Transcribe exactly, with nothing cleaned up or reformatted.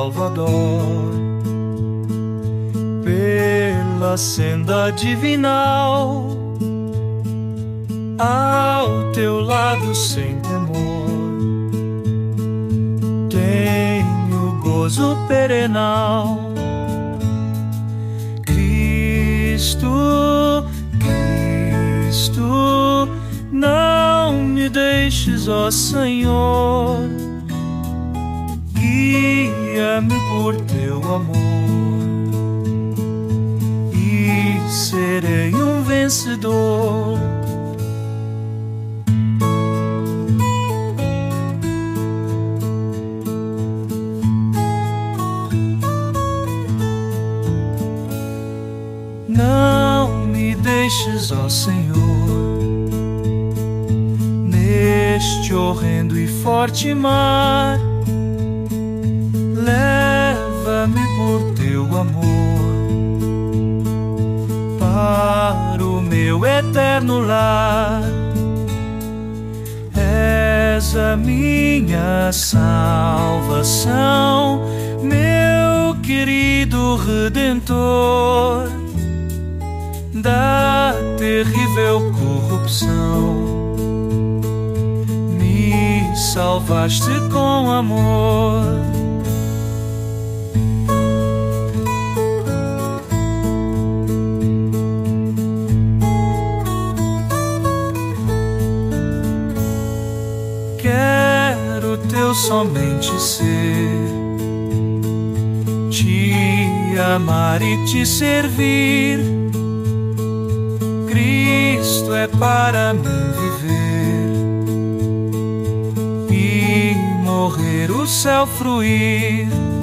Salvador. Pela senda divinal, ao teu lado sem temor, tenho gozo perenal. Cristo, Cristo, não me deixes, ó Senhor, guia-me por teu amor, e serei um vencedor. Não me deixes, ó Senhor, neste horrendo e forte mar. Leva-me por teu amor para o meu eterno lar. És a minha salvação, meu querido Redentor da terrível corrupção. Me salvaste com amor. Quero teu somente ser, te amar e te servir. Cristo é para mim viver e morrer o céu fruir.